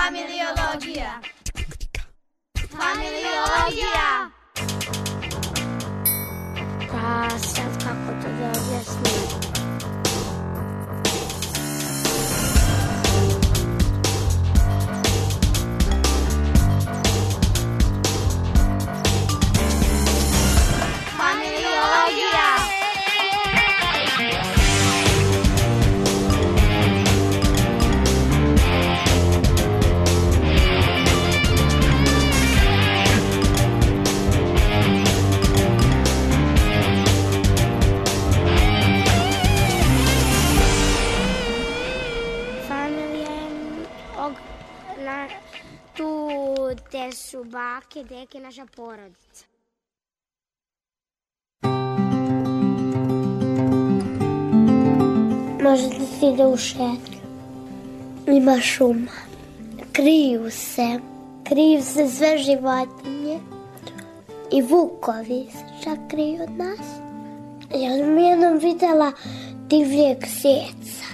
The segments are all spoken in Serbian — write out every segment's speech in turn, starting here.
Familiologija. Familiologija. Pa sad kako to da objasnim? Tu gde su bake, deke, naša porodica. Može da se ide u šetnju. Ima šuma. Kriju se sve životinje. I vukovi se čak kriju od nas. Ja sam jednom videla divljeg zeca.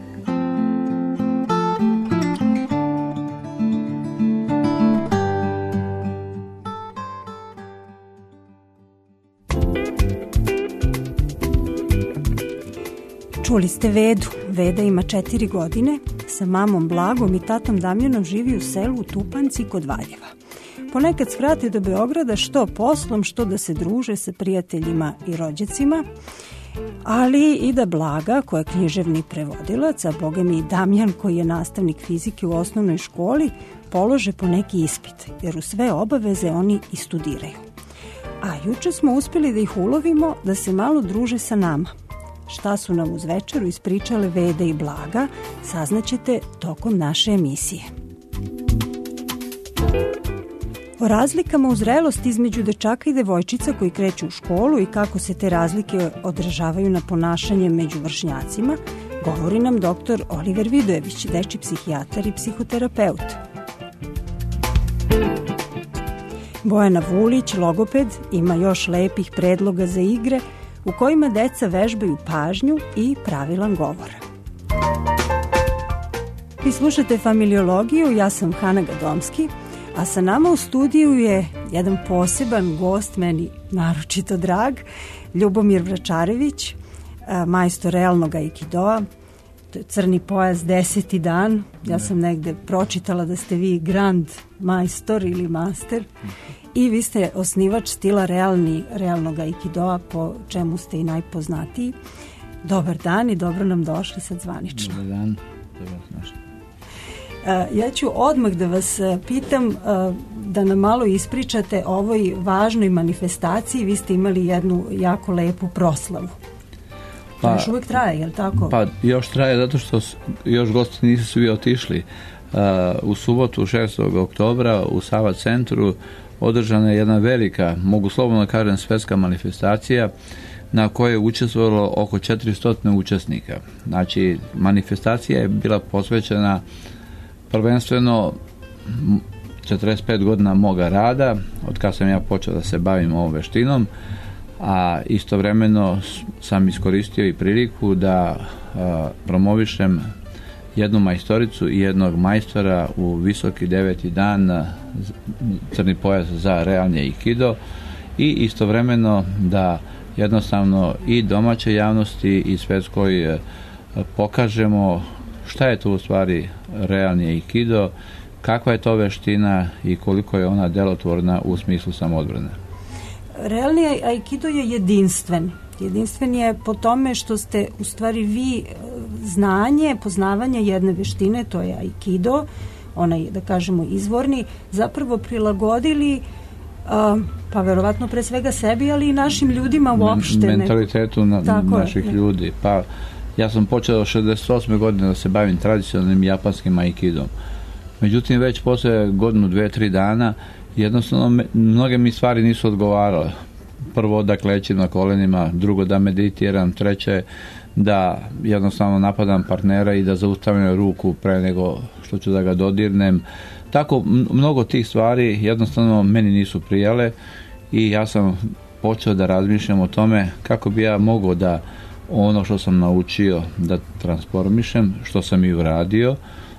Čuli ste Vedu. Veda ima 4 godine, sa mamom Blagom i tatom Damjanom živi u selu u Tupanci kod Valjeva. Ponekad svrate do Beograda što poslom, što da se druže sa prijateljima i rođacima, ali i da Blaga, koja je književni prevodilac, a boga mi i Damjan, koji je nastavnik fizike u osnovnoj školi, polože po neki ispit, jer u sve obaveze oni i studiraju. A juče smo uspjeli da ih ulovimo da se malo druže sa nama. Šta su nam uz večeru ispričale Veda i Blaga, saznaćete tokom naše emisije. O razlikama u zrelosti između dečaka i devojčica koji kreću u školu i kako se te razlike odražavaju na ponašanje među vršnjacima, govori nam dr. Oliver Vidojević, dečji psihijatar i psihoterapeut. Bojana Vulić, logoped, ima još lepih predloga za igre u kojima deca vežbaju pažnju i pravilan govor. Vi slušate Familiologiju, ja sam Hana Gadomski, a sa nama u studiju je jedan poseban gost, meni naročito drag, Ljubomir Vračarević, majstor realnog aikidoa, crni pojas 10. dan. Ja sam negde pročitala da ste vi grand majstor ili master. I vi ste osnivač stila realnog aikidoa, po čemu ste i najpoznatiji. Dobar dan i dobro nam došli sad zvanično. Dobar dan, dobro došli. Ja ću odmah da vas pitam da nam malo ispričate o ovoj važnoj manifestaciji. Vi ste imali jednu jako lepu proslavu. Pa, još uvijek traje, je li tako? Pa još traje zato što još gosti nisu svi otišli. U subotu 6. oktobra u Sava centru održana je jedna velika, mogu slobodno kažem, svjetska manifestacija na kojoj je učestvovalo oko 400 učesnika. Znači, manifestacija je bila posvećena prvenstveno 45 godina moga rada, od kada sam ja počeo da se bavim ovom veštinom, a istovremeno sam iskoristio i priliku da promovišem jednu majstoricu i jednog majstora u visoki 9. dan crni pojas za realni aikido i istovremeno da jednostavno i domaćoj javnosti i svetskoj pokažemo šta je to u stvari realni aikido, kakva je to veština i koliko je ona delotvorna u smislu samoodbrane. Realni aikido je jedinstven. Jedinstven je po tome što ste u stvari vi znanje, poznavanje jedne veštine, to je aikido, onaj, da kažemo, izvorni, zapravo prilagodili pa verovatno pre svega sebi, ali i našim ljudima uopšte. Mentalitetu naših ljudi. Pa ja sam počeo 68. godine da se bavim tradicionalnim japanskim aikidom. Međutim, već posle godinu, 2-3 dana jednostavno mnoge mi stvari nisu odgovarale. Prvo da klećim na kolenima, drugo da meditiram, treće da jednostavno napadam partnera i da zaustavljam ruku pre nego što ću da ga dodirnem. Tako mnogo tih stvari jednostavno meni nisu prijale i ja sam počeo da razmišljam o tome kako bi ja mogao da ono što sam naučio da transformišem, što sam i uradio,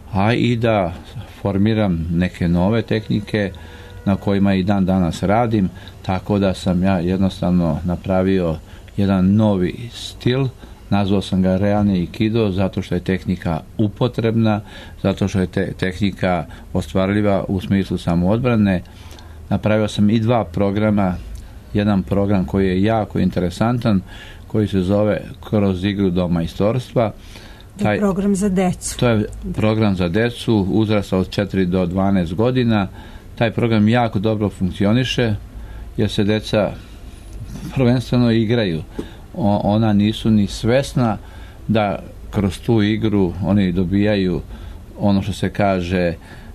a i da formiram neke nove tehnike na kojima i dan danas radim, tako da sam ja jednostavno napravio jedan novi stil. Nazvao sam ga realni aikido zato što je tehnika upotrebna, zato što je tehnika ostvarljiva u smislu samoodbrane. Napravio sam i 2 programa, jedan program koji je jako interesantan, koji se zove Kroz igru do majstorstva. Taj program za decu. To je program za decu uzrasta od 4 do 12 godina. Taj program jako dobro funkcioniše jer se deca prvenstveno igraju. Ona nisu ni svesna da kroz tu igru oni dobijaju ono što se kaže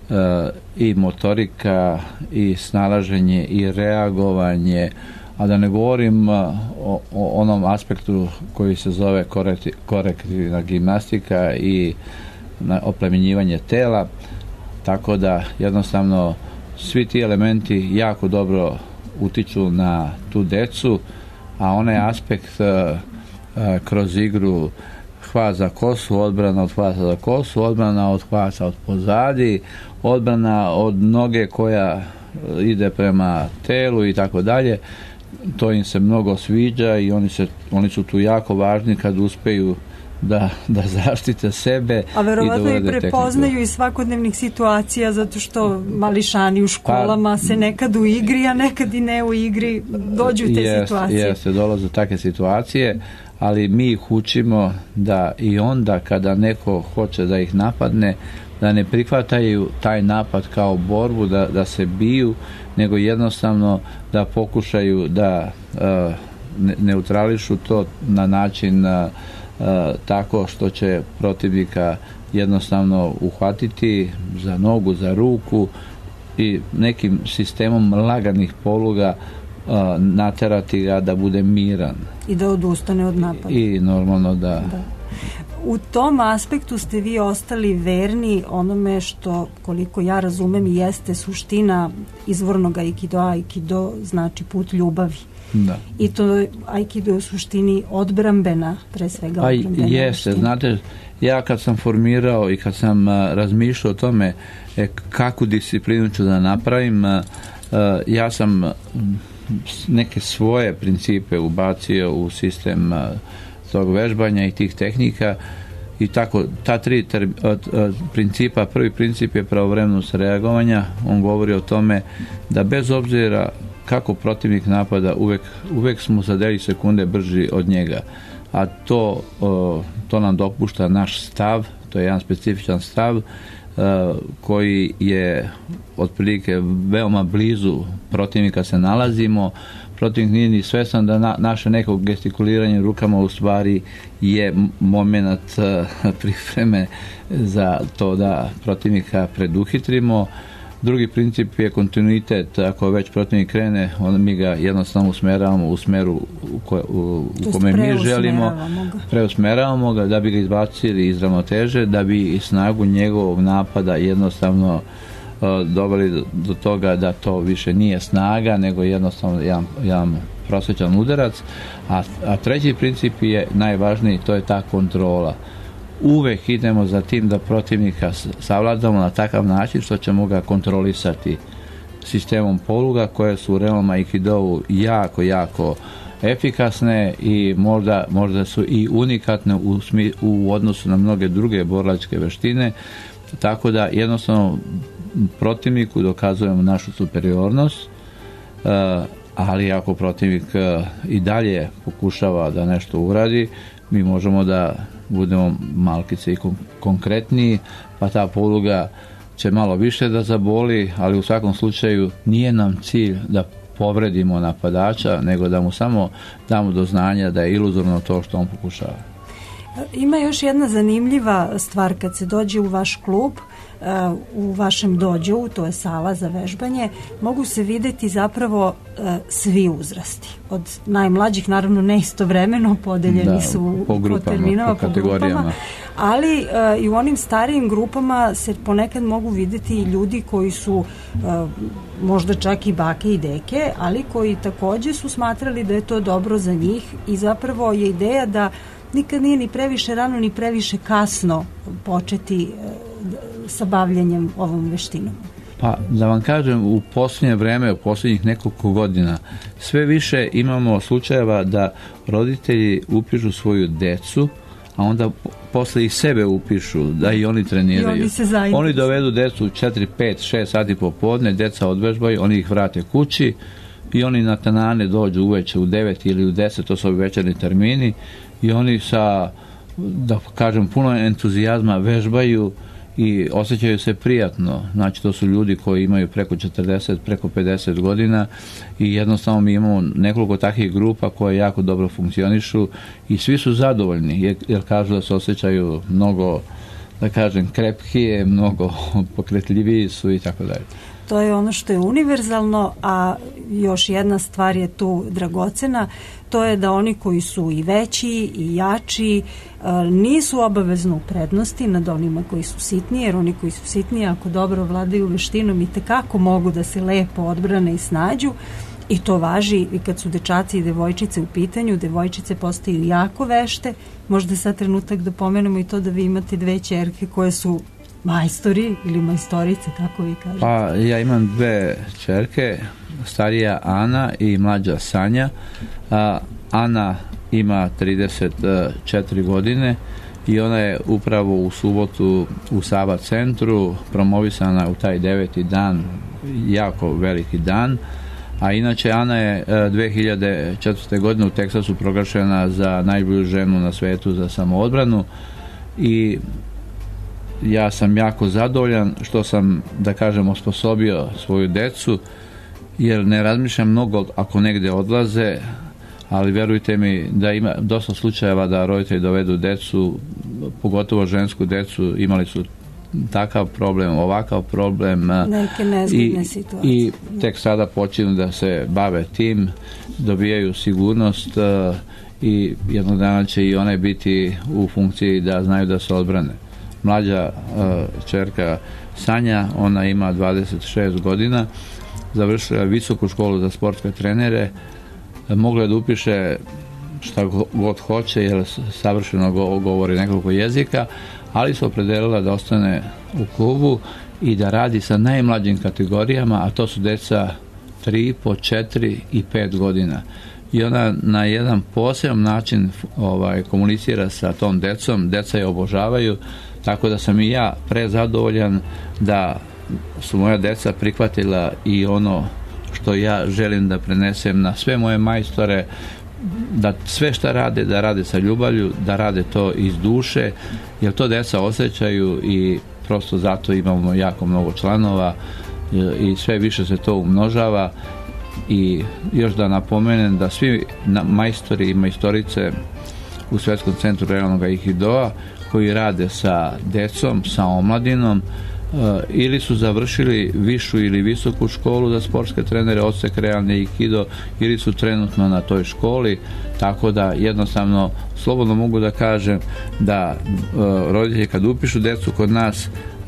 i motorika i snalaženje i reagovanje, a da ne govorim o onom aspektu koji se zove korektivna gimnastika i oplemenjivanje tela, tako da jednostavno svi ti elementi jako dobro utiču na tu decu, a onaj aspekt kroz igru hvat za kosu, odbrana od hvata za kosu, odbrana od hvata od pozadi, odbrana od noge koja ide prema telu i tako dalje, to im se mnogo sviđa i oni su tu jako važni kad uspeju da zaštite sebe. A verovatno i prepoznaju tehniku iz svakodnevnih situacija, zato što mališani u školama se nekad u igri, a nekad i ne u igri dođu te situacije. Jeste, dolaze takve situacije, ali mi ih učimo da i onda kada neko hoće da ih napadne, da ne prihvataju taj napad kao borbu, da se biju, nego jednostavno da pokušaju da neutrališu to na način tako što će protivnika jednostavno uhvatiti za nogu, za ruku i nekim sistemom laganih poluga naterati ga da bude miran. I da odustane od napada. I normalno da. U tom aspektu ste vi ostali verni onome što, koliko ja razumem, jeste suština izvornog aikido. Aikido znači put ljubavi. Da. I to aikido je u suštini odbrambena, pre svega odbrambena. Jeste, znate, ja kad sam formirao i kad sam razmišljao o tome kakvu disciplinu ću da napravim, ja sam neke svoje principe ubacio u sistem tog vežbanja i tih tehnika i tako, ta 3 principa. Prvi princip je pravovremenost reagovanja. On govori o tome da bez obzira kako protivnik napada, uvek smo za 10 sekunde brži od njega, a to nam dopušta naš stav, to je jedan specifičan stav koji je otprilike veoma blizu protivnika se nalazimo. Protivnik nije ni svestan da naše neko gestikuliranje rukama u stvari je moment pripreme za to da protivnika preduhitrimo. Drugi princip je kontinuitet. Ako već protivnik krene, onda mi ga jednostavno usmeravamo u smeru u kome mi želimo. Preusmeravamo ga da bi ga izbacili iz ravnoteže, da bi i snagu njegovog napada jednostavno doveli do toga da to više nije snaga, nego jednostavno jedan prosječan udarac. A treći princip je najvažniji, to je ta kontrola. Uvek idemo za tim da protivnika savladamo na takav način što ćemo ga kontrolisati sistemom poluga koje su u realnom aikidovu jako efikasne i možda su i unikatne u odnosu na mnoge druge borilačke veštine, tako da jednostavno protivniku dokazujemo našu superiornost, ali ako protivnik i dalje pokušava da nešto uradi, mi možemo da budemo malkice i konkretniji, pa ta poluga će malo više da zaboli, ali u svakom slučaju nije nam cilj da povredimo napadača, nego da mu samo damo do znanja da je iluzorno to što on pokušava. Ima još jedna zanimljiva stvar kad se dođe u vaš klub, u vašem dođu, to je sala za vežbanje, mogu se videti zapravo svi uzrasti. Od najmlađih, naravno ne istovremeno, podeljeni su po terminama, po grupama, ali i u onim starijim grupama se ponekad mogu videti i ljudi koji su možda čak i bake i deke, ali koji takođe su smatrali da je to dobro za njih i zapravo je ideja da nikad nije ni previše rano ni previše kasno početi sa bavljenjem ovom veštinom? Pa da vam kažem, u posljednje vreme, u posljednjih nekoliko godina, sve više imamo slučajeva da roditelji upišu svoju decu, a onda posle ih sebe upišu, da i oni treniraju. Oni dovedu decu 4, 5, 6 sati popodne, deca odvežbaju, oni ih vrate kući i oni na tenane dođu uveče u 9 ili u 10, to su večerni termini, i oni sa, da kažem, puno entuzijazma vežbaju i osjećaju se prijatno. Znači, to su ljudi koji imaju preko 40, preko 50 godina i jednostavno mi imamo nekoliko takvih grupa koje jako dobro funkcionišu i svi su zadovoljni jer kažu da se osjećaju mnogo, da kažem, krepkije, mnogo pokretljiviji su i tako dalje. To je ono što je univerzalno, a još jedna stvar je tu dragocena, to je da oni koji su i veći i jači nisu obavezno u prednosti nad onima koji su sitniji, jer oni koji su sitniji ako dobro vladaju veštinom i tekako mogu da se lepo odbrane i snađu, i to važi i kad su dečaci i devojčice u pitanju. Devojčice postaju jako vešte. Možda sad trenutak da pomenemo i to da vi imate 2 ćerke koje su majstori ili majstorice, kako vi kažete? Pa ja imam 2 ćerke, starija Ana i mlađa Sanja. Ana ima 34 godine i ona je upravo u subotu u Sava centru promovisana u taj 9. dan, jako veliki dan. A inače Ana je 2004. godine u Teksasu proglašena za najbolju ženu na svetu za samoodbranu i ja sam jako zadovoljan što sam, da kažem, osposobio svoju decu, jer ne razmišljam mnogo ako negde odlaze, ali verujte mi da ima dosta slučajeva da roditelji dovedu decu, pogotovo žensku decu, imali su takav problem, ovakav problem, neke nezgodne situacije. I tek sada počinu da se bave tim, dobijaju sigurnost i jednog dana će i one biti u funkciji da znaju da se odbrane. Mlađa ćerka Sanja, ona ima 26 godina, završila visoku školu za sportske trenere, mogla je da upiše šta god hoće jer savršeno govori nekoliko jezika, ali se opredelila da ostane u klubu i da radi sa najmlađim kategorijama, a to su deca 3, 4 i 5 godina. I ona na jedan poseban način komunicira sa tom decom, deca je obožavaju, tako da sam i ja prezadovoljan da su moja deca prihvatila i ono što ja želim da prenesem na sve moje majstore, da sve što rade, da rade sa ljubavlju, da rade to iz duše, jer to deca osjećaju i prosto zato imamo jako mnogo članova i sve više se to umnožava. I još da napomenem da svi majstori i majstorice u Svetskom centru realnog aikidoa koji rade sa decom, sa omladinom, ili su završili višu ili visoku školu za sportske trenere, odsek realni aikido, ili su trenutno na toj školi, tako da jednostavno slobodno mogu da kažem da roditelji kad upišu decu kod nas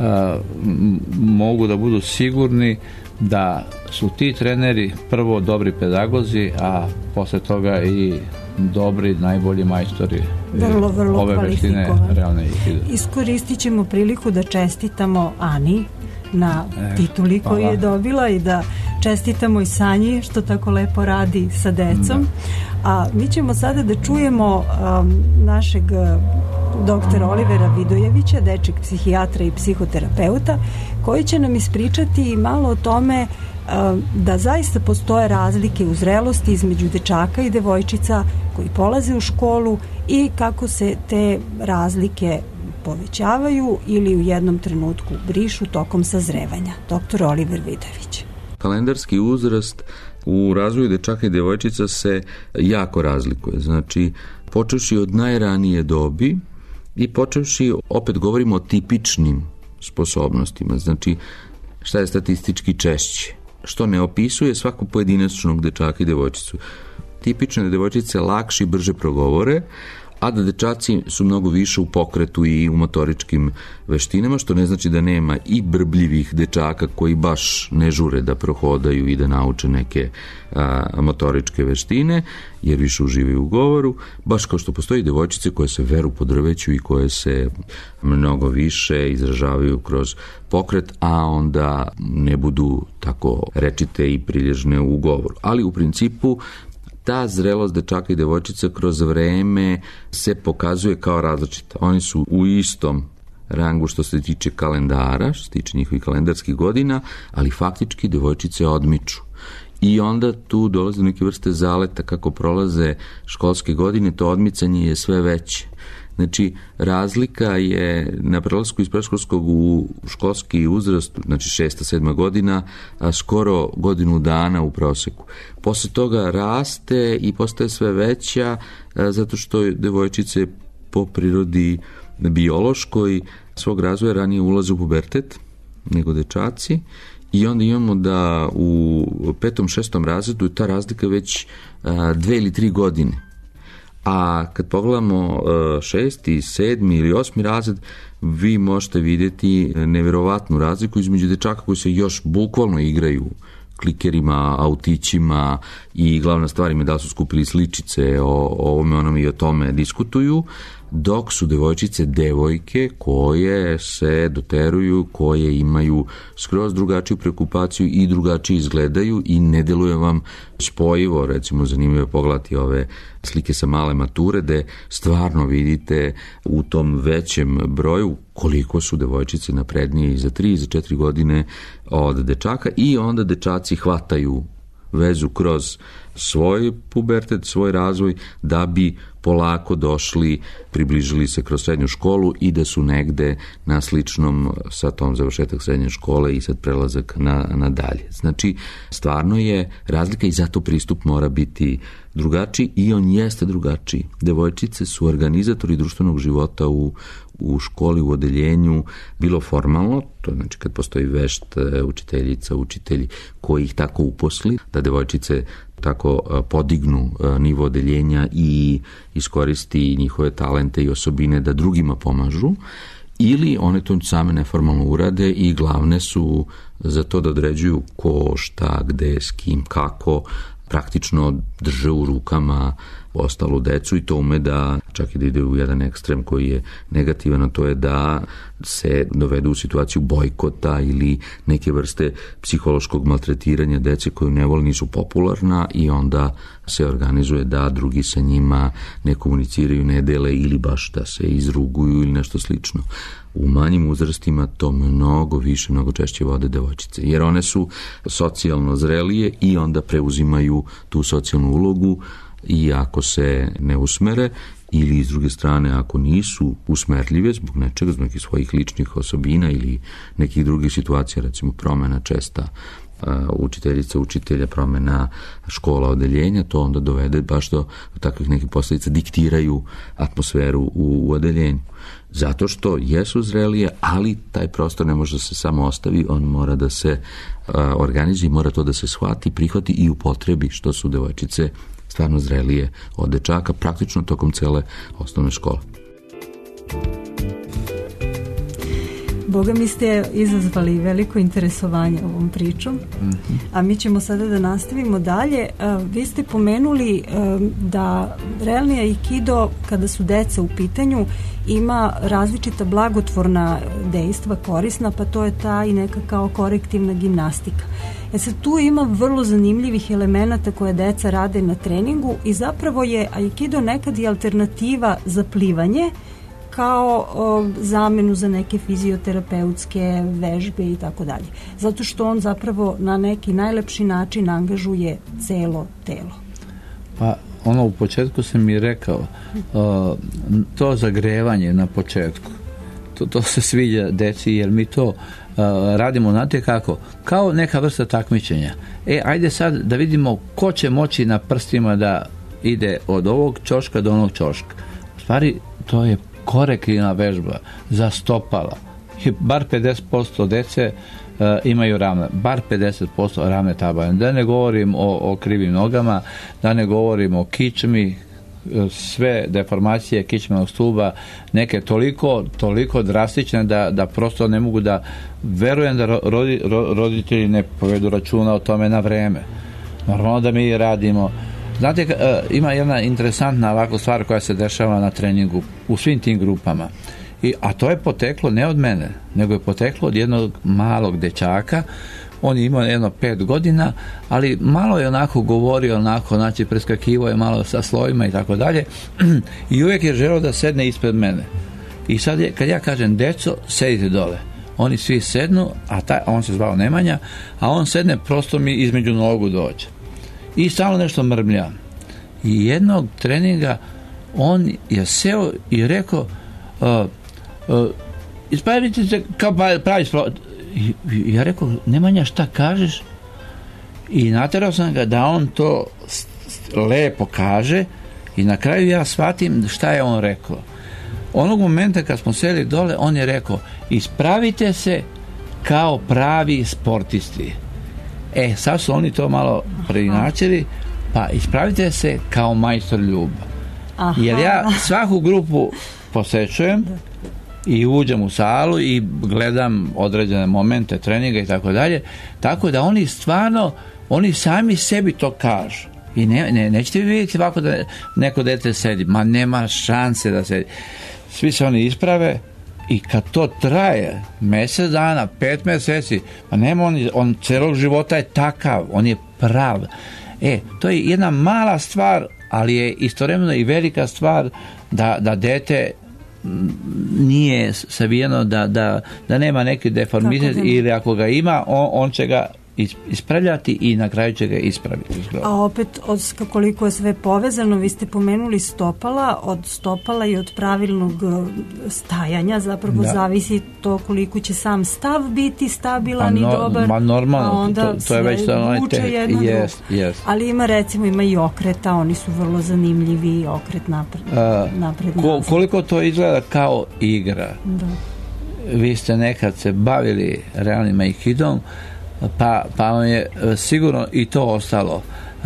mogu da budu sigurni da su ti treneri prvo dobri pedagozi, a posle toga i dobri, najbolji majstori vrlo ove veštine realne aikido. Iskoristit ćemo priliku da čestitamo Ani na tituli koju je dobila i da čestitamo i Sanji što tako lepo radi sa decom. A mi ćemo sada da čujemo našeg doktora Olivera Vidojevića, dečeg psihijatra i psihoterapeuta, koji će nam ispričati malo o tome da zaista postoje razlike u zrelosti između dečaka i devojčica koji polaze u školu i kako se te razlike povećavaju ili u jednom trenutku brišu tokom sazrevanja. Doktor Oliver Vidojević. Kalendarski uzrast u razvoju dečaka i devojčica se jako razlikuje. Znači, počevši od najranije dobi i počevši, opet govorimo o tipičnim sposobnostima. Znači, šta je statistički češće? Što ne opisuje svakog pojedinačnog dečaka i devojčicu. Tipične devojčice lakše i brže progovore, a da dečaci su mnogo više u pokretu i u motoričkim veštinama, što ne znači da nema i brbljivih dečaka koji baš ne žure da prohodaju i da nauče neke motoričke veštine, jer više uživaju u govoru, baš kao što postoji devojčice koje se veru po drveću i koje se mnogo više izražavaju kroz pokret, a onda ne budu tako rečite i prilježne u govoru. Ali u principu ta zrelost dečaka i devojčica kroz vreme se pokazuje kao različita. Oni su u istom rangu što se tiče kalendara, što se tiče njihovih kalendarskih godina, ali faktički devojčice odmiču. I onda tu dolaze neke vrste zaleta kako prolaze školske godine, to odmicanje je sve veće. Znači, razlika je na prelasku iz predškolskog u školski uzrast, znači 6. 7. godina, skoro godinu dana u proseku. Posle toga raste i postaje sve veća, zato što devojčice po prirodi biološkoj svog razvoja ranije ulaze u pubertet nego dečaci. I onda imamo da u 5. 6. razredu je ta razlika već 2 ili 3 godine. A kad pogledamo 6., 7. ili 8. razred, vi možete vidjeti neverovatnu razliku između dečaka koji se još bukvalno igraju klikerima, autićima i glavna stvar im je da su skupili sličice o ovome, onome i o tome diskutuju, dok su devojčice devojke koje se doteruju, koje imaju skroz drugačiju preokupaciju i drugačije izgledaju i ne deluje vam spojivo. Recimo, zanimljivo je pogledati ove slike sa male mature, gde stvarno vidite u tom većem broju koliko su devojčice naprednije i za 3 i za 4 godine od dečaka, i onda dečaci hvataju vezu kroz svoj pubertet, svoj razvoj, da bi polako došli, približili se kroz srednju školu i da su negde na sličnom sa tom završetak srednje škole i sad prelazak na dalje. Znači, stvarno je razlika i zato pristup mora biti drugačiji i on jeste drugačiji. Devojčice su organizatori društvenog života u školi, u odeljenju, bilo formalno, to znači kad postoji vešt učiteljica, učitelji koji ih tako uposli, da devojčice tako podignu nivo odeljenja i iskoristi njihove talente i osobine da drugima pomažu, ili one to same neformalno urade i glavne su za to da određuju ko, šta, gde, s kim, kako, praktično drže u rukama ostalu decu, i to ume da čak i da ide u jedan ekstrem koji je negativan, a to je da se dovedu u situaciju bojkota ili neke vrste psihološkog maltretiranja dece koju ne vole, nisu popularna, i onda se organizuje da drugi sa njima ne komuniciraju, ne dele ili baš da se izruguju ili nešto slično. U manjim uzrastima to mnogo više, mnogo češće vode devojčice, jer one su socijalno zrelije i onda preuzimaju tu socijalnu ulogu, i ako se ne usmere ili s druge strane ako nisu usmerljive zbog nečega, zbog nekih svojih ličnih osobina ili nekih drugih situacija, recimo promena česta učiteljica, učitelja, promena škola, odeljenja, to onda dovede baš do takvih nekih posljedica, diktiraju atmosferu u odeljenju. Zato što jesu zrelije, ali taj prostor ne može da se samo ostavi, on mora da se organizuje, mora to da se shvati, prihvati i upotrebi, što su devojčice stvarno zrelije od dečaka, praktično tokom cele osnovne škole. Boga mi ste izazvali veliko interesovanje ovom pričom, a mi ćemo sada da nastavimo dalje. Vi ste pomenuli da realni aikido, kada su deca u pitanju, ima različita blagotvorna dejstva, korisna, pa to je ta i neka kao korektivna gimnastika. Sad tu ima vrlo zanimljivih elemenata koje deca rade na treningu i zapravo je aikido nekad i alternativa za plivanje, kao zamenu za neke fizioterapeutske vežbe i tako dalje. Zato što on zapravo na neki najlepši način angažuje celo telo. Pa u početku sam mi rekao, to zagrevanje na početku, to se sviđa deci, jer mi to radimo, znate kako, kao neka vrsta takmičenja. Ajde sad da vidimo ko će moći na prstima da ide od ovog ćoška do onog ćoška. U stvari, to je korektivna vežba za stopala. Bar 50% dece imaju ravne, bar 50% ravne tabane. Da ne govorim o krivim nogama, da ne govorim o kičmi, sve deformacije kičmenog stuba, neke toliko drastične da prosto ne mogu da verujem da roditelji ne povedu računa o tome na vreme. Normalno da mi radimo. Znate, ima jedna interesantna ovakva stvar koja se dešava na treningu u svim tim grupama. A to je poteklo ne od mene, nego je poteklo od jednog malog dečaka. On je imao jedno 5 godina, ali malo je onako govorio, znači preskakivao je malo sa slovima i tako dalje. I uvijek je želeo da sedne ispred mene. I sad kad ja kažem, deco, sedite dole. Oni svi sednu, a on se zvao Nemanja, a on sedne, prosto mi između nogu dođe. I stalno nešto mrmlja. I jednog treninga on je seo i rekao, ispravite se kao pravi ja rekao, Nemanja, šta kažeš? I naterao sam ga da on to lepo kaže i na kraju ja shvatim šta je on rekao. Onog momenta kad smo seli dole, on je rekao, ispravite se kao pravi sportisti. Sad su oni to malo preinačili, pa ispravite se kao majstor Ljuba. Jer ja svaku grupu posjećujem i uđem u salu i gledam određene momente treninga i tako dalje, tako da oni stvarno, oni sami sebi to kažu. I nećete vi vidjeti ovako da neko dete sedi, ma nema šanse da sedi. Svi se oni isprave i kad to traje mjesec dana, 5 mjeseci, pa nema on celog života je takav, on je prav. To je jedna mala stvar, ali je istovremeno i velika stvar da dete nije savijeno, da nema neki deformitet ili ako ga ima, on će ga ispravljati i na kraju će ga ispraviti. A opet, koliko je sve povezano, vi ste pomenuli stopala, od stopala i od pravilnog stajanja zapravo zavisi to koliko će sam stav biti stabilan i dobar. Normalno, a onda to je već vuče jedno drugo. Ali ima i okreta, oni su vrlo zanimljivi, okret napred. Koliko to izgleda kao igra? Da. Vi ste nekad se bavili realnim aikidom, pa vam je sigurno i to ostalo.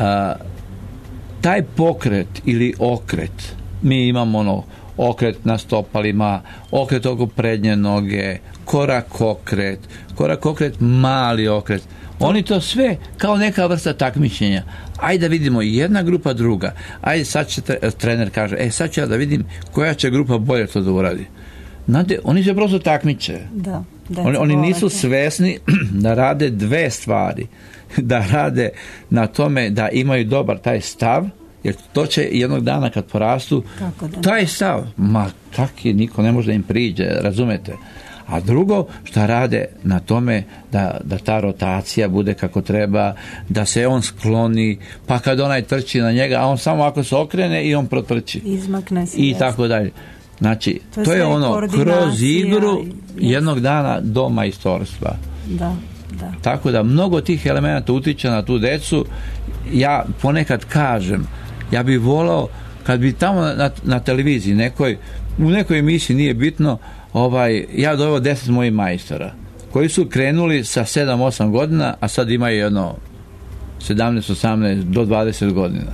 Taj pokret ili okret, mi imamo okret na stopalima, okret oko prednje noge, korak okret, mali okret. Oni to sve kao neka vrsta takmičenja. Ajde da vidimo jedna grupa, druga. Ajde sad će trener kaže, sad ću ja da vidim koja će grupa bolje to da uradi. Znate, oni se prosto takmiče. Da. Oni nisu svesni da rade dve stvari. Da rade na tome da imaju dobar taj stav, jer to će jednog dana kad porastu, taj stav, kakvi, niko ne može da im priđe, razumete? A drugo, šta rade na tome da ta rotacija bude kako treba, da se on skloni, pa kad onaj trči na njega, a on samo ako se okrene i on protrči. Izmakne se. I tako dalje. Znači, to je ono, kroz igru jednog dana do majstorstva. Da. Tako da mnogo tih elemenata utiče na tu decu. Ja ponekad kažem, ja bih volao kad bi tamo na televiziji u nekoj emisiji, nije bitno, ja doveo 10 mojih majstora koji su krenuli sa 7-8 godina, a sad imaju jedno 17-18 do 20 godina.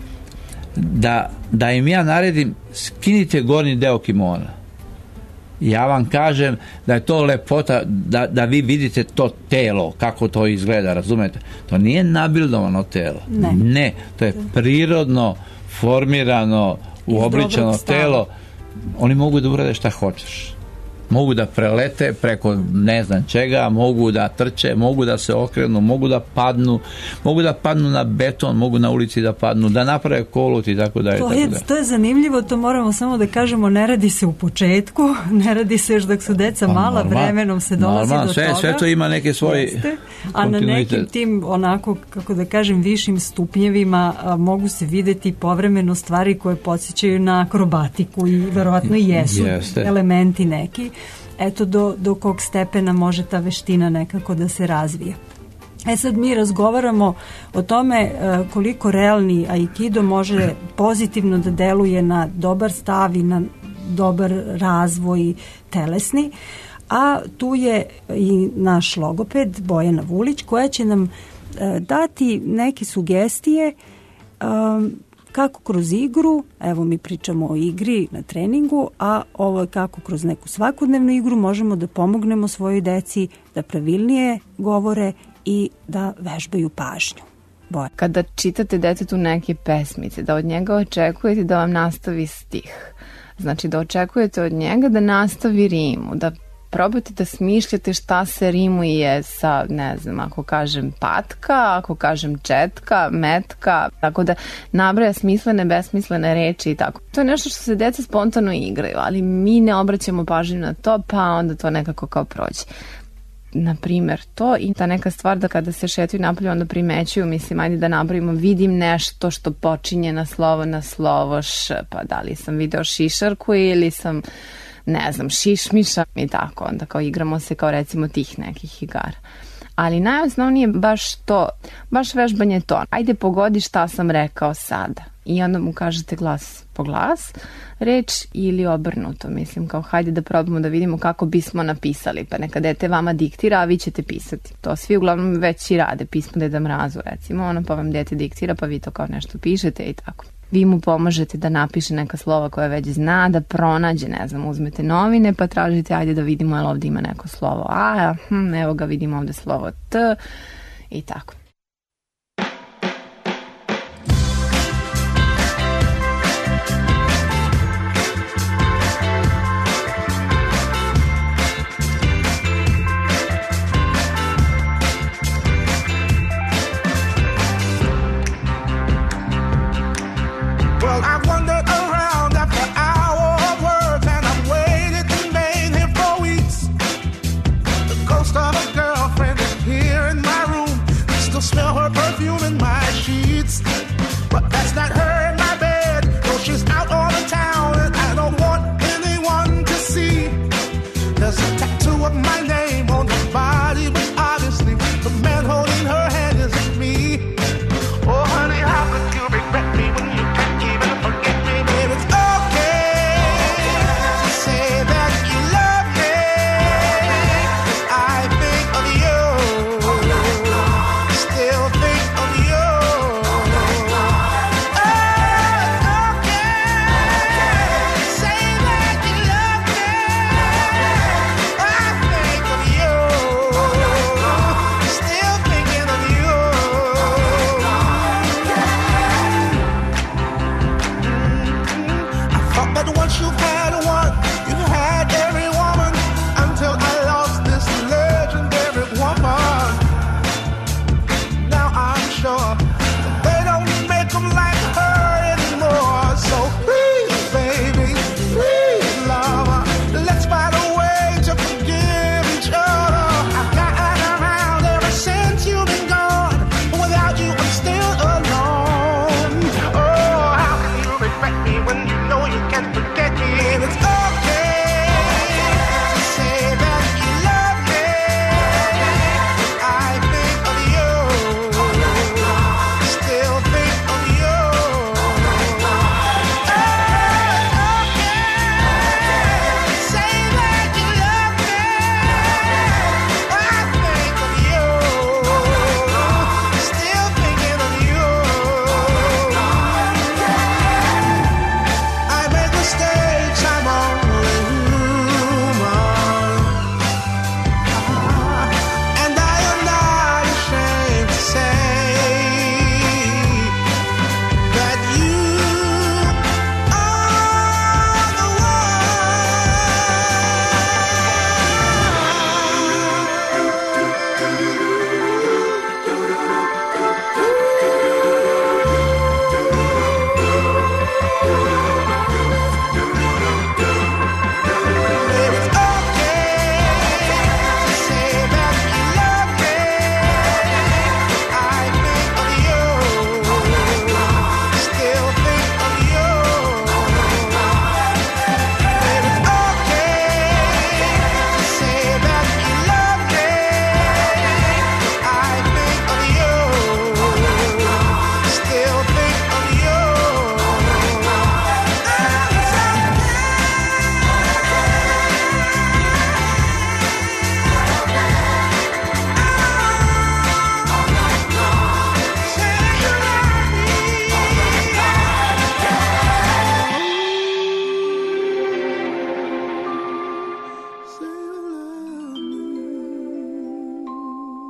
Da im ja naredim, skinite gornji deo kimona. Ja vam kažem da je to lepota, da vi vidite to telo, kako to izgleda, razumete? To nije nabildovano telo. Ne, to je prirodno formirano, uobličeno telo. Oni mogu da urade šta hoćeš. Mogu da prelete preko ne znam čega, mogu da trče, mogu da se okrenu, mogu da padnu na beton, mogu na ulici da padnu, da naprave kolut i tako dalje. To je zanimljivo, to moramo samo da kažemo, ne radi se u početku, ne radi se još dok su deca mala, vremenom se dolazi do toga. Sve to ima neke svoje a na nekim tim, onako, kako da kažem, višim stupnjevima mogu se videti povremeno stvari koje podsjećaju na akrobatiku i verovatno jesu elementi neki. Eto, do kog stepena može ta veština nekako da se razvije. Sad mi razgovaramo o tome koliko realni aikido može pozitivno da deluje na dobar stav i na dobar razvoj telesni, a tu je i naš logoped Bojana Vulić koja će nam dati neke sugestije kako kroz igru, evo mi pričamo o igri na treningu, a ovo je kako kroz neku svakodnevnu igru možemo da pomognemo svojoj deci da pravilnije govore i da vežbaju pažnju. Boja. Kada čitate detetu neke pesmice, da od njega očekujete da vam nastavi stih. Znači da očekujete od njega da nastavi rimu, da probajte da smišljate šta se rimuje sa, ne znam, ako kažem patka, ako kažem četka, metka, tako da nabraja smislene, besmislene reči i tako. To je nešto što se deca spontano igraju, ali mi ne obraćamo pažnju na to, pa onda to nekako kao prođe. Naprimer, to i ta neka stvar da kada se šetaju napolje onda primećuju, mislim, ajde da napravimo, vidim nešto što počinje na slovo š, pa da li sam video šišarku ili sam, ne znam, šišmiša i tako, onda kao igramo se kao recimo tih nekih igara. Ali najosnovnije baš to, baš vežbanje to. Ajde pogodi šta sam rekao sada. I onda mu kažete glas po glas, reč ili obrnuto. Mislim kao hajde da probamo da vidimo kako bismo napisali. Pa neka dete vama diktira, a vi ćete pisati. To svi uglavnom već i rade. Pismo Deda Mrazu recimo, ono pa vam dete diktira pa vi to kao nešto pišete i tako. Vi mu pomažete da napiše neka slova koja već zna, da pronađe, ne znam, uzmete novine pa tražite, ajde da vidimo je li ovdje ima neko slovo A, evo ga vidimo ovdje slovo T i tako.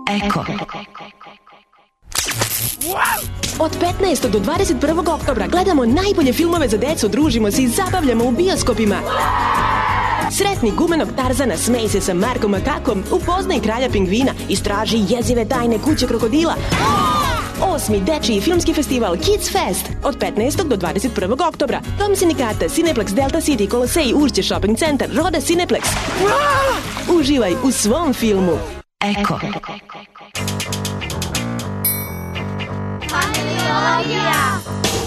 Eko. Od 15. do 21. oktobra gledamo najbolje filmove za decu, družimo se i zabavljamo u bioskopima. Sretni gumenog Tarzana, smej se sa Markom Makakom, upoznaj kralja pingvina, istraži jezive tajne kuće krokodila. 8. dečiji filmski festival Kids Fest od 15. do 21. oktobra. Dom sindikata, Cineplex, Delta City, Kolosej, Ušće Shopping Centar, Roda Cineplex. Uživaj u svom filmu. Eko. Familiologija.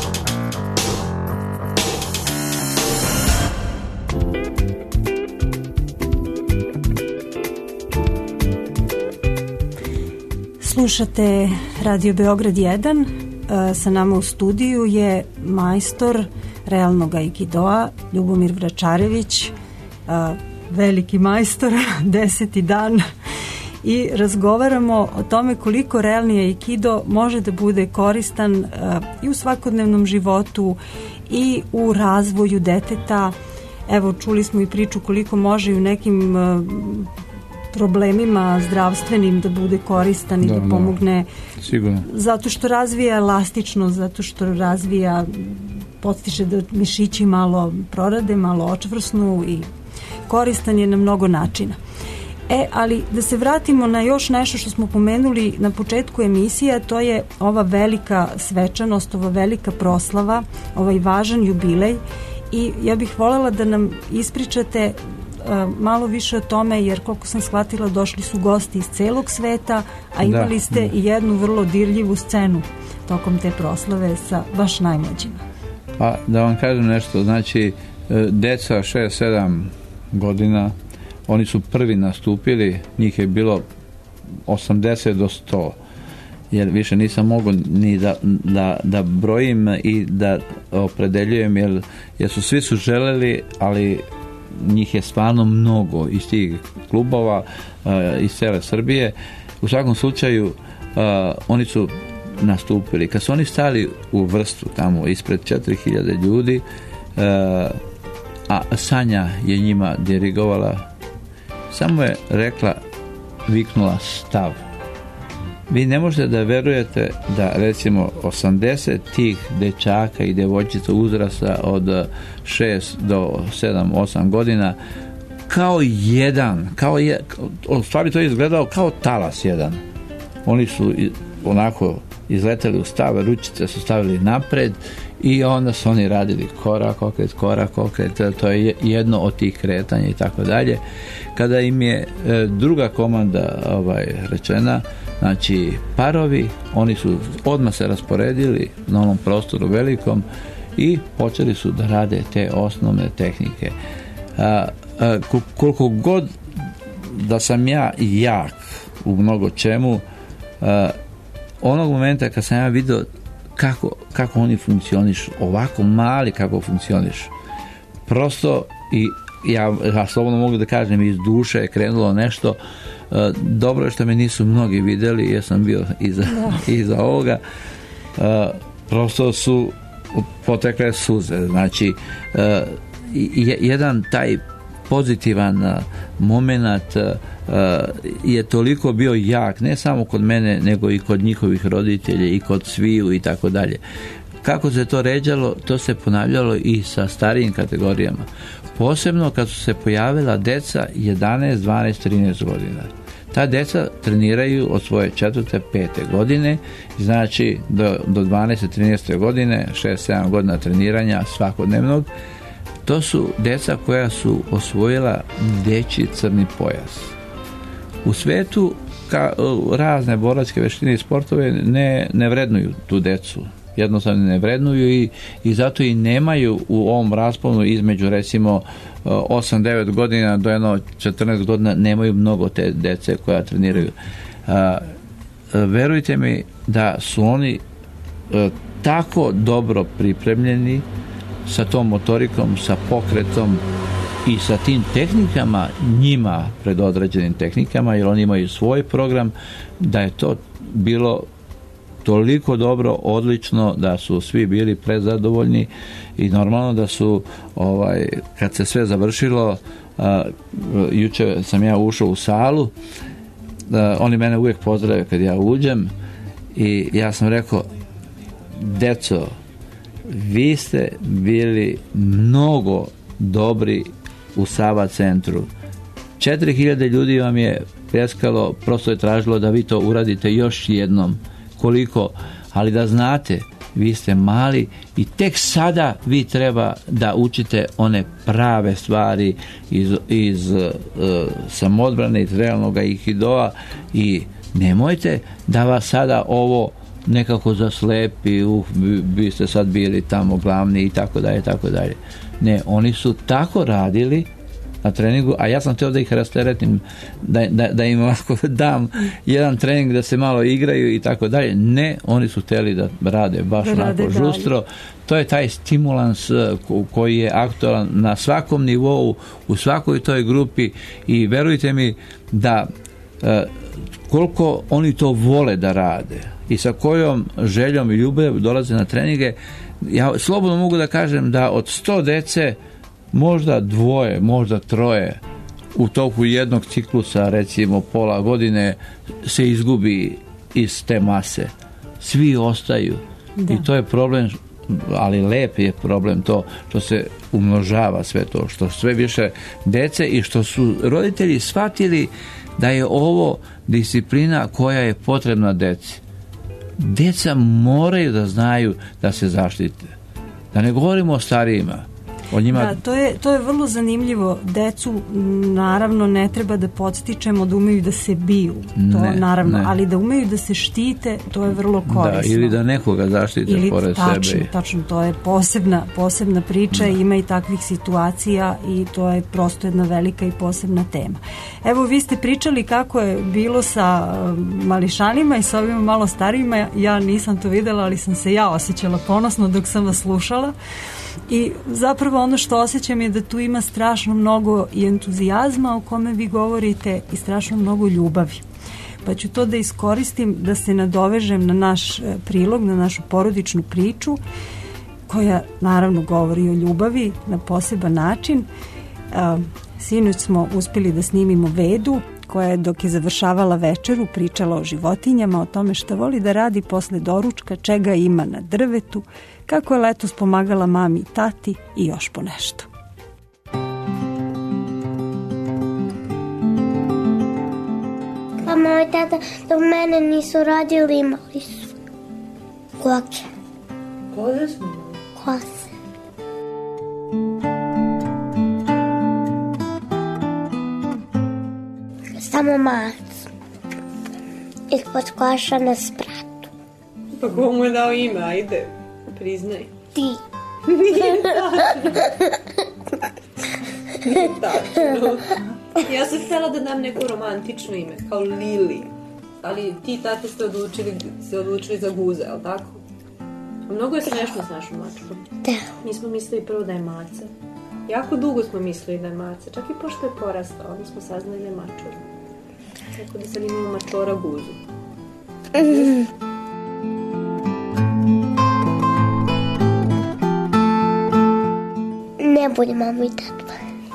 Slušate Radio Beograd 1. Sa nama u studiju je majstor realnog aikidoa Ljubomir Vračarević, veliki majstor, 10. dan, i razgovaramo o tome koliko realni aikido može da bude koristan i u svakodnevnom životu i u razvoju deteta. Evo, čuli smo i priču koliko može i u nekim problemima zdravstvenim da bude koristan i da pomogne. Sigurno. Zato što razvija elastičnost, zato što razvija, podstiče da mišići malo prorade, malo očvrsnu i koristan je na mnogo načina. Ali da se vratimo na još nešto što smo pomenuli na početku emisije, to je ova velika svečanost, ova velika proslava, ovaj važan jubilej, i ja bih voljela da nam ispričate malo više o tome, jer koliko sam shvatila došli su gosti iz celog sveta, a imali ste i jednu vrlo dirljivu scenu tokom te proslave sa baš najmlađima. Pa da vam kažem nešto, znači deca 6-7 godina, oni su prvi nastupili, njih je bilo 80 do 100, jer više nisam mogao ni da brojim i da opredeljujem, jer svi su želeli, ali njih je stvarno mnogo iz tih klubova, iz cele Srbije. U svakom slučaju oni su nastupili. Kad su oni stali u vrstu tamo ispred 4000 ljudi, a Sanja je njima dirigovala, samo je rekla, viknula stav. Vi ne možete da verujete da recimo 80 tih dečaka i devojčica uzrasta od 6 do 7-8 godina kao jedan, u stvari to je izgledao kao talas jedan. Oni su onako izleteli u stav, ručice su stavili napred i onda su oni radili korak, okret, to je jedno od tih kretanja i tako dalje. Kada im je druga komanda rečena, znači parovi, oni su odmah se rasporedili na onom prostoru velikom i počeli su da rade te osnovne tehnike. Koliko god da sam ja jak u mnogo čemu, onog momenta kad sam ja vidio kako oni funkcionišu, ovako mali kako funkcionišu, prosto i ja slobodno mogu da kažem, iz duše je krenulo nešto. Dobro je što me nisu mnogi vidjeli, jer sam bio iza ovoga. Prosto su potekle suze. Znači, jedan taj pozitivan moment je toliko bio jak, ne samo kod mene, nego i kod njihovih roditelja i kod sviju i tako dalje. Kako se to ređalo, to se ponavljalo i sa starijim kategorijama. Posebno kad su se pojavila deca 11, 12, 13 godina. Ta deca treniraju od svoje 4. 5. godine, znači do 12. 13. godine, 6-7 godina treniranja svakodnevnog. To su deca koja su osvojila dečji crni pojas. U svetu razne boračke veštine i sportove ne vrednuju tu decu. Jednostavno ne vrednuju i zato i nemaju u ovom rasponu između recimo 8-9 godina do 14 godina nemaju mnogo te dece koja treniraju. Verujte mi da su oni tako dobro pripremljeni sa tom motorikom, sa pokretom i sa tim tehnikama, njima predodređenim tehnikama, jer oni imaju svoj program, da je to bilo toliko dobro, odlično, da su svi bili prezadovoljni i normalno da su kad se sve završilo, juče sam ja ušao u salu oni mene uvijek pozdrave kad ja uđem i ja sam rekao, deco, vi ste bili mnogo dobri u Sava centru. 4000 ljudi vam je pljeskalo, prosto je tražilo da vi to uradite još jednom. Koliko? Ali da znate, vi ste mali i tek sada vi treba da učite one prave stvari iz samoodbrane, iz realnog aikidoa i nemojte da vas sada ovo nekako zaslepi, vi ste sad bili tamo glavni i tako dalje. Ne, oni su tako radili na treningu, a ja sam htio da ih rasteretim, da im ovako dam jedan trening da se malo igraju i tako dalje. Ne, oni su htjeli da rade baš onako žustro. To je taj stimulans koji je aktualan na svakom nivou, u svakoj toj grupi i verujte mi da koliko oni to vole da rade i sa kojom željom i ljubav dolaze na treninge, ja slobodno mogu da kažem da od 100 dece možda 2, možda 3 u toku jednog ciklusa, recimo pola godine, se izgubi iz te mase. Svi ostaju. Da. I to je problem, ali lep je problem to što se umnožava sve to, što sve više dece i što su roditelji shvatili da je ovo disciplina koja je potrebna deci. Deca moraju da znaju da se zaštite. Da ne govorimo o starijima. Da, to je vrlo zanimljivo. Decu naravno ne treba da podstičemo da umeju da se biju, ali da umeju da se štite, to je vrlo korisno. Da, ili da nekoga zaštite pored sebe. Tačno, to je posebna priča, ima i takvih situacija i to je prosto jedna velika i posebna tema. Evo, vi ste pričali kako je bilo sa mališanima i sa ovima malo starijima, ja nisam to videla, ali sam se ja osjećala ponosno dok sam vas slušala. I zapravo ono što osjećam je da tu ima strašno mnogo i entuzijazma o kome vi govorite i strašno mnogo ljubavi. Pa ću to da iskoristim da se nadovežem na naš prilog, na našu porodičnu priču koja naravno govori o ljubavi na poseban način. Sinoć smo uspjeli da snimimo Vedu koja je dok je završavala večeru pričala o životinjama, o tome šta voli da radi posle doručka, čega ima na drvetu, kako je letos pomagala mami i tati i još po nešto. Pa moj tata dok mene nisu radili, imali su koke. Koze smo imali? Kose. Samo mac. Ispod koša na spratu. Pa ko mu je dao ime? Ajde, priznaj. Ti. Nije tačno. Ja sam htjela da dam neko romantično ime, kao Lili. Ali ti, tate, ste odlučili za Guza, je li tako? Mnogo je smešno s našom mačkom. Da. Mi smo mislili prvo da je maca. Jako dugo smo mislili da je maca. Čak i pošto je porastao, onda smo saznali da je mačor. Tako da sad imamo mačora Guzu. Ne budi mamu i tatu.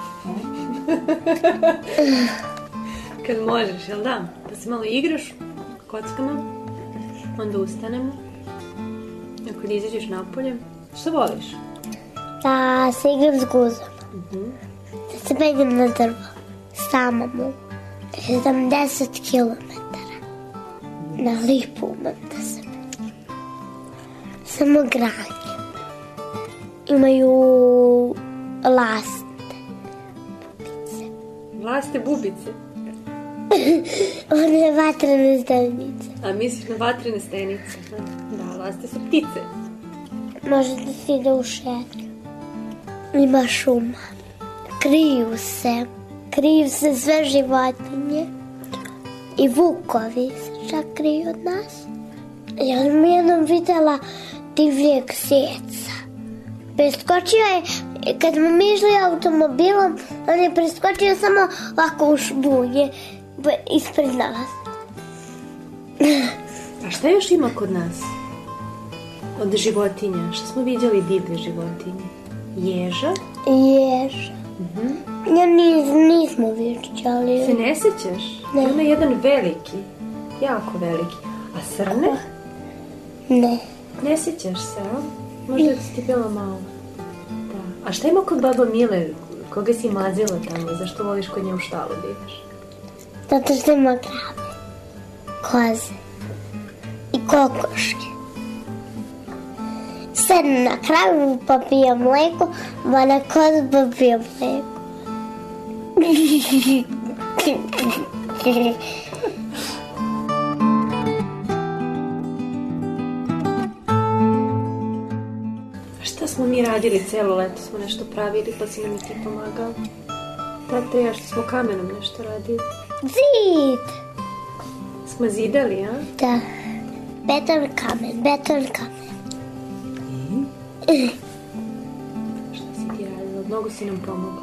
Kad možeš, jel da? Da se malo igraš kockama, onda ustanemo. A kad izađeš napolje, što voliš? Da se igram s Guzom. Da se penjem na drvo. Sama mogu. 70 kilometara. Na lipu umem da se penjem. Samo granje. Imaju laste. Laste bubice? One vatrene stenice. A misliš na vatrene stenice? Da, laste su ptice. Može da se ide u šetnju. Ima šuma. Kriju se sve životinje. I vukovi se čak kriju od nas. Ja sam jednom videla divljeg zeca. Preskočio je, kad smo mi išli automobilom, on je preskočio samo ovako u šbunje ispred nas. A šta još ima kod nas? Od životinja, što smo vidjeli divlje životinje? Ježa? Ja nismo vičali. Se ne sjećaš? Ne. Ima jedan veliki, jako veliki. A srne? Ne. Ne sjećaš se, a? Možda si ti bila malo. Da. A šta ima kod baba Mile? Koga si mazila tamo? Zašto voliš kod nje u štalu da ideš? Zato što ima krave, koze i kokoške. Sedem na kravu pa pije mleko, ma na kozu pa pije mleko. A šta smo mi radili celo leto? Smo nešto pravili pa si nam i ti pomagao? Tata i ja što smo kamenom nešto radili. Zid! Smo zidali, a? Da. Beton kamen. Šta si ti radila? Mnogo si nam pomogla.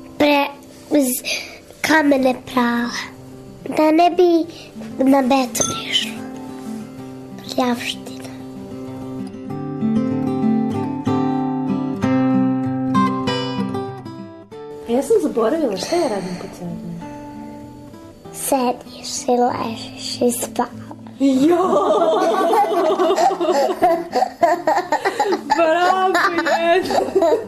Kamene prala. Da ne bi na beton išlo. Rjavština. A ja sam zaboravila šta ja radim po ceo dan. Sediš i ležiš i spavaš. Bravo, jedna!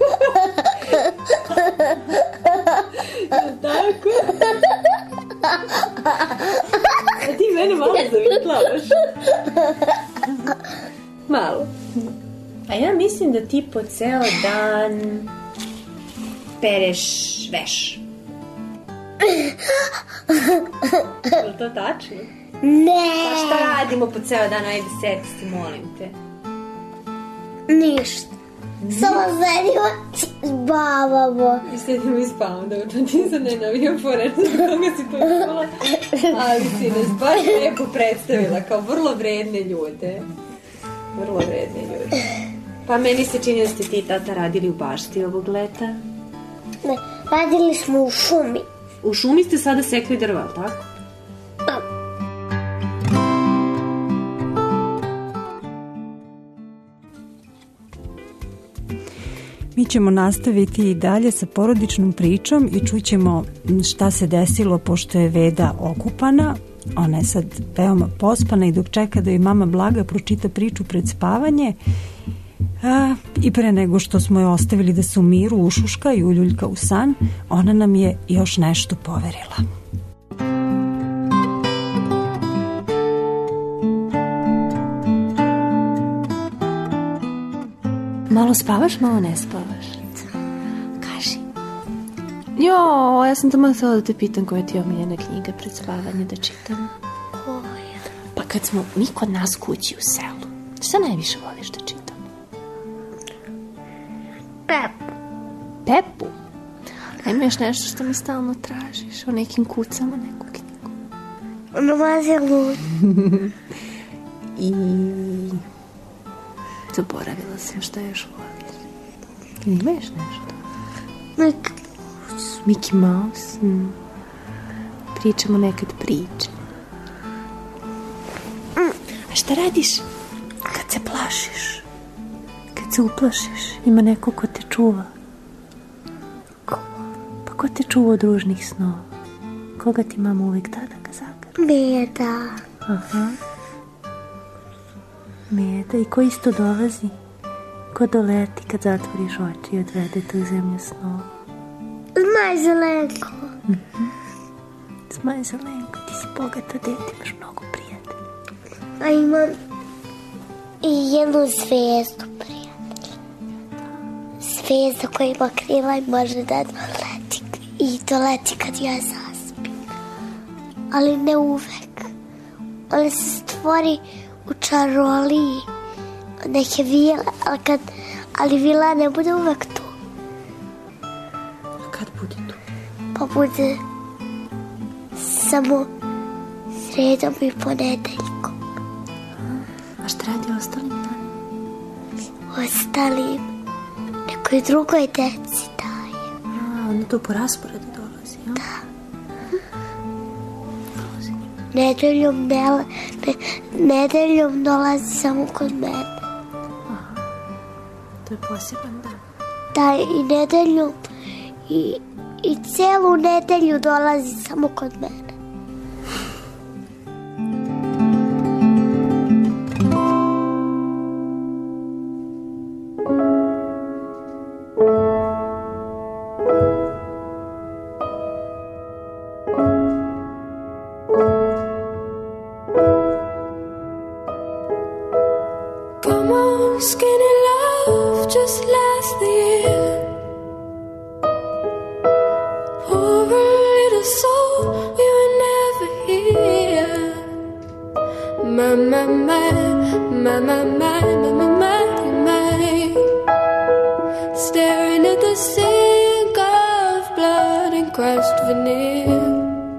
Tako? A ti mene malo zavitlavaš. Malo. A ja mislim da ti po ceo dan pereš veš. Je to tačno? Ne. Pa šta radimo po ceo dan? Ajde, seti se, molim te. Ništa. Samo sedimo i spavamo. I sedimo i spavamo, da to ti se ne navijam pored koga si to čula. Ali si nas baš lepo predstavila kao vrlo vredne ljude. Vrlo vredne ljude. Pa meni se čini da ste ti i tata radili u bašti ovog leta. Ne, radili smo u šumi. U šumi ste sada sekli drva, tako? Mi ćemo nastaviti i dalje sa porodičnom pričom i čućemo šta se desilo pošto je Veda okupana. Ona je sad veoma pospana i dok čeka da joj mama Blaga pročita priču pred spavanje i pre nego što smo je ostavili da se u miru ušuška i uljuljka u san, ona nam je još nešto poverila. Malo spavaš, malo ne spavaš. Kaži. Jo, ja sam tamo htjela da te pitam koja ti je omiljena knjiga pred spavanje da čitam. Koja? Pa kad smo mi kod nas kući u selu, šta najviše voliš da čitam? Pepu. Pepu? A ima još nešto što mi stalno tražiš? O nekim kucama neku knjigu? Ono mazilu. I... zaboravila sam šta još voliš. Ima još nešto? Mickey Mouse. Pričamo nekad priče. A šta radiš kad se plašiš? Kad se uplašiš? Ima neko ko te čuva. Pa ko te čuva od ružnih snova? Koga ti mama uvijek tada ga zagrli? Meda. Aha. Meda. I ko isto dolazi? Ko doleti kad zatvoriš oči i odvede te u zemlju snova? Zmaj Zelenko. Zmaj Zelenko, ti si bogata dete, imaš mnogo prijatelja. A imam i jednu zvezdu prijatelja. Zvezda koja ima krila i može da doleti. I doleti kad ja zaspim. Ali ne uvek. Ona se stvori u čaroliji neke vile, ali vila ne bude uvek tu. A kad bude tu? Pa bude samo sredom i ponedeljkom. A šta radi ostalim danima? Ostalim nekoj drugoj deci daje. A, onda to po rasporedu dolazi, ja? Da. Dolazi njima. Nedeljom dolazi samo kod mene. Aha. To je poseban dan. Da, i nedeljom i celu nedelju dolazi samo kod mene. Skinny love, just last the year. Poor little soul, we were never here. My, my, my, my, my, my, my, my, my. Staring at the sink of blood and crushed veneer.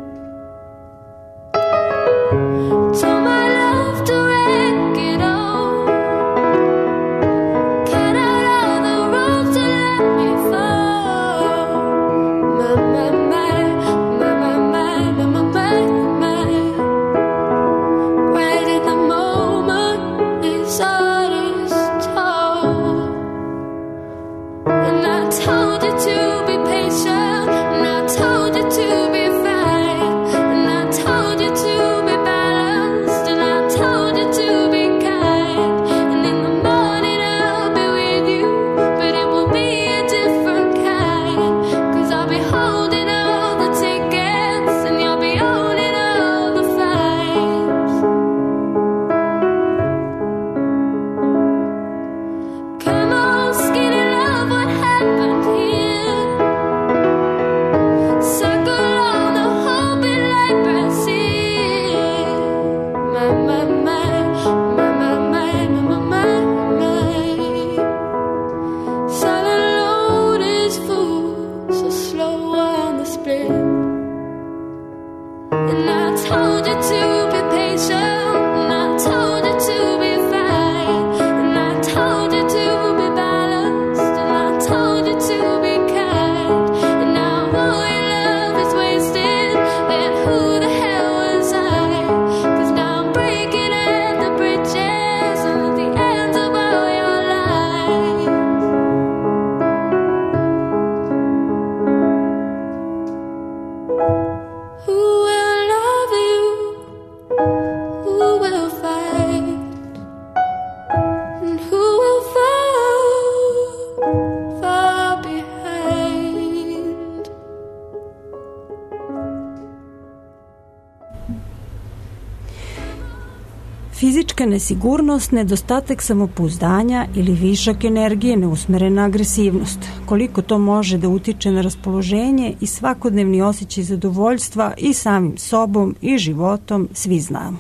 Fizička nesigurnost, nedostatak samopouzdanja ili višak energije, neusmerena agresivnost. Koliko to može da utiče na raspoloženje i svakodnevni osjećaj zadovoljstva i samim sobom i životom, svi znamo.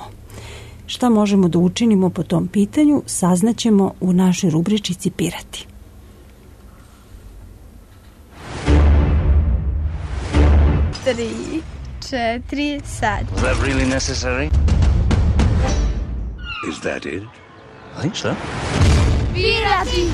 Šta možemo da učinimo po tom pitanju, saznaćemo u našoj rubričici Pirati. Tri, 4, sad. Is that really necessary? Is that it? I think so. Pirati!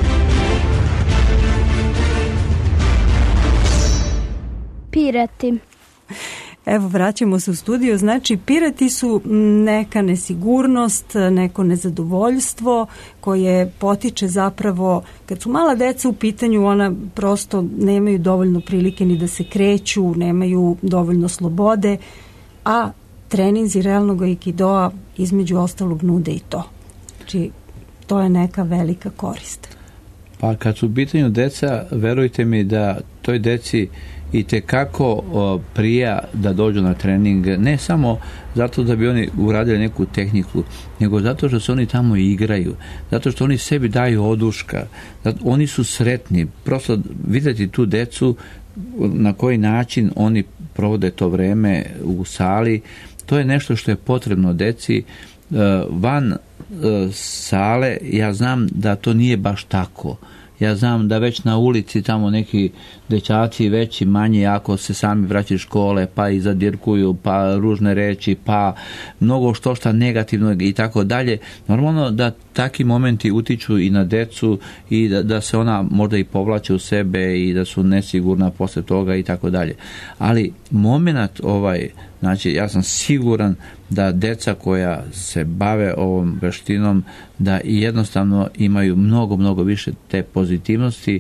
Pirati. Evo, vraćamo se u studio. Znači, pirati su neka nesigurnost, neko nezadovoljstvo koje potiče zapravo, kad su mala deca u pitanju, ona prosto nemaju dovoljno prilike ni da se kreću, nemaju dovoljno slobode, a treninzi realnog aikidoa između ostalog nude i to. Znači, to je neka velika korist. Pa kad su u pitanju deca, verujte mi da toj deci i tekako prija da dođu na trening, ne samo zato da bi oni uradili neku tehniku, nego zato što se oni tamo igraju, zato što oni sebi daju oduška, oni su sretni, prosto vidjeti tu decu na koji način oni provode to vreme u sali, to je nešto što je potrebno deci. Van sale ja znam da to nije baš tako. Ja znam da već na ulici tamo neki dečaci veći, manji, ako se sami vraćaju iz škole, pa i zadirkuju, pa ružne reči, pa mnogo što negativno i tako dalje. Normalno da takvi momenti utiču i na decu i da se ona možda i povlače u sebe i da su nesigurna posle toga i tako dalje. Ali moment znači ja sam siguran da deca koja se bave ovom veštinom da i jednostavno imaju mnogo više te pozitivnosti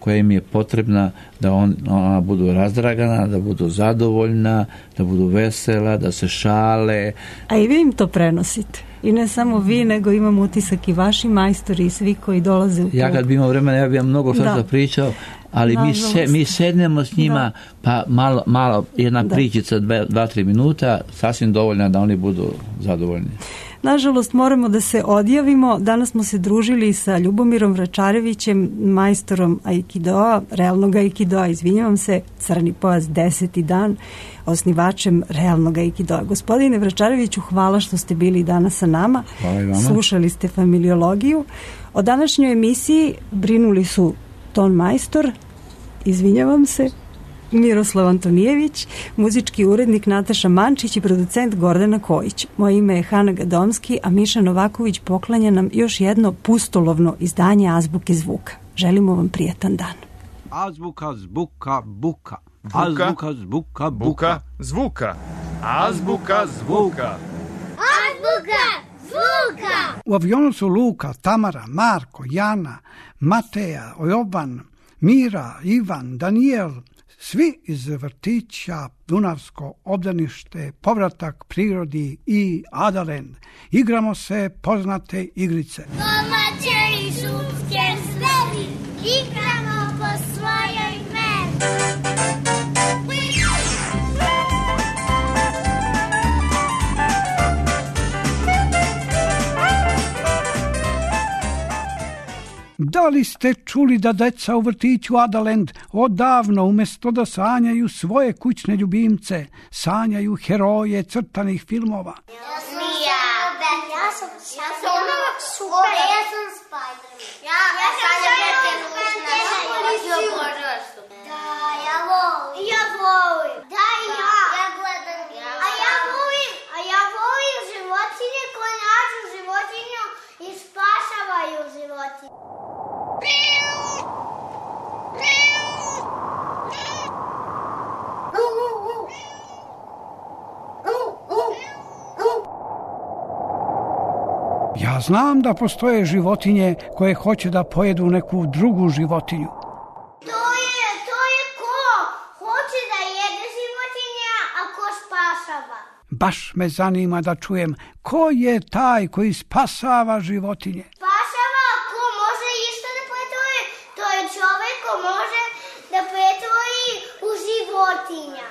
koja im je potrebna da ona budu razdragana, da budu zadovoljna, da budu vesela, da se šale. A i vi im to prenosite? I ne samo vi, nego imam utisak i vaši majstori i svi koji dolaze u klub. Ja kad bi imao vremena, ja bih vam mnogo što pričao, ali mi sednemo s njima, pa malo jedna pričica, 2-3 minuta, sasvim dovoljna da oni budu zadovoljni. Nažalost, moramo da se odjavimo. Danas smo se družili sa Ljubomirom Vračarevićem, majstorom Aikidoa, realnog Aikidoa, izvinjavam se, crni pojas 10. dan, osnivačem realnog Aikidoa. Gospodine Vračareviću, hvala što ste bili danas sa nama. Hvala i vama. Slušali ste familiologiju. O današnjoj emisiji brinuli su ton majstor, izvinjavam se, Miroslav Antonijević, muzički urednik Nataša Mančić i producent Gordana Kojić. Moje ime je Hana Gadomski, a Miša Novaković poklanja nam još jedno pustolovno izdanje Azbuke zvuka. Želimo vam prijatan dan. Azbuka zbuka buka. Azbuka zbuka buka. Zvuka. Azbuka zvuka. Azbuka zvuka. U avionu su Luka, Tamara, Marko, Jana, Mateja, Jovan, Mira, Ivan, Daniel, svi iz vrtića, Dunavsko obdanište, povratak prirodi i Adalend. Igramo se poznate igrice. Domaće i šumske zveri, igramo po svojoj meri. Da li ste čuli da deca u vrtiću Adalend odavno umjesto da sanjaju svoje kućne ljubimce, sanjaju heroje crtanih filmova? Ja sam super. Ja sam Spider-Man. Ja sanjam Da, ja volim. Da, ja gledam. A ja volim životinje koje nađu životinju i spašavaju životinju. Ja znam da postoje životinje koje hoće da pojedu neku drugu životinju. To je ko hoće da jede životinja, a ko spašava. Baš me zanima da čujem ko je taj koji spasava životinje. Spašava ko može isto da pretvori. To je čovjek ko može da pretvori u životinja.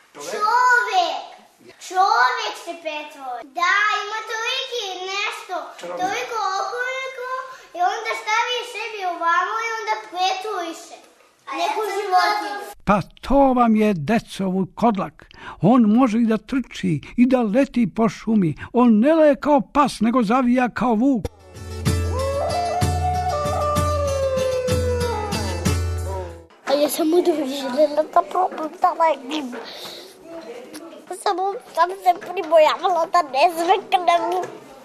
Čovjek se pretvori. Da, ima toliki nešto, toliko okoliko i onda stavi sebi ovamo i onda pretvori se. Neku životinju. Pa to vam je decov kodlak. On može i da trči i da leti po šumi. On ne leje kao pas, nego zavija kao vuk. A ja sam željela da probam da legim. Samo sam se pribojavala da ne zveknem.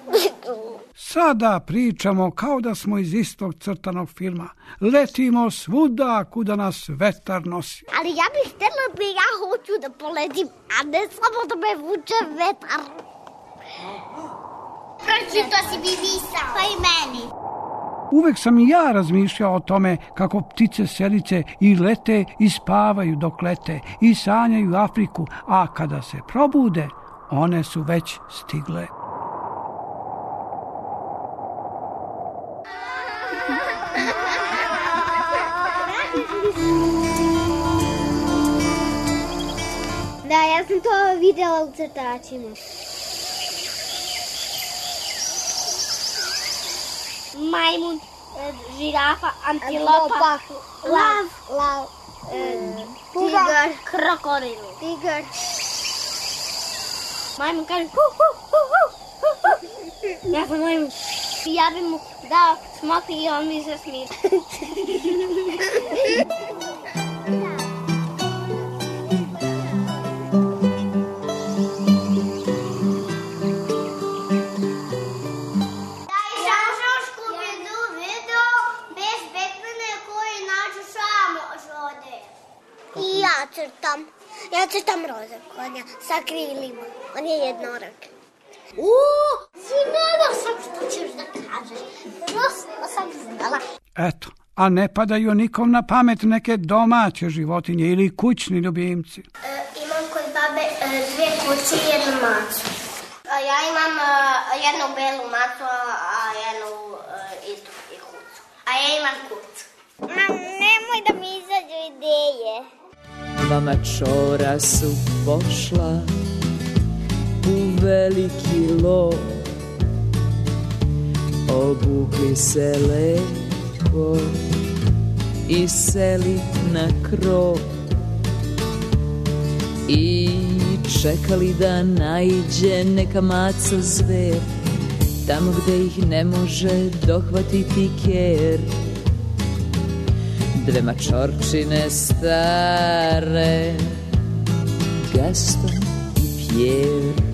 Sada pričamo kao da smo iz istog crtanog filma. Letimo svuda kuda nas vetar nosi. Ali ja bih htjela da ja hoću da poletim, a ne samo da me vuče vetar. Pročito si bi visao. Pa i meni. Uvek sam i ja razmišljao o tome kako ptice selice i lete i spavaju dok lete i sanjaju Afriku, a kada se probude, one su već stigle. Da, ja sam to vidjela u crtačima. Majmun, žirafa, antilopa, lav, tigar, krokodil. Tigar. Majmun kaže hu, hu, hu, hu, hu. Ja sam majmun. Ja bi mu dao smoki i on mi se smije. Ja crtam roza konja sa krilima. On je jednorak. Znala sam što ćeš da kažeš. Prosto sam znala. Eto, a ne padaju nikom na pamet neke domaće životinje ili kućni ljubimci. Imam kod babe 2 kuće i 1 macu. Ja imam jednu belu macu, a jednu istu kuću. A ja imam kuću. Nemoj da mi izađu ideje. 2 mačora su pošla u veliki lov, obukli se lepo i seli na krov i čekali da naiđe neka maca zver, tamo gde ih ne može dohvatiti ker. 2 mačorčine stare, Gaston i Pierre,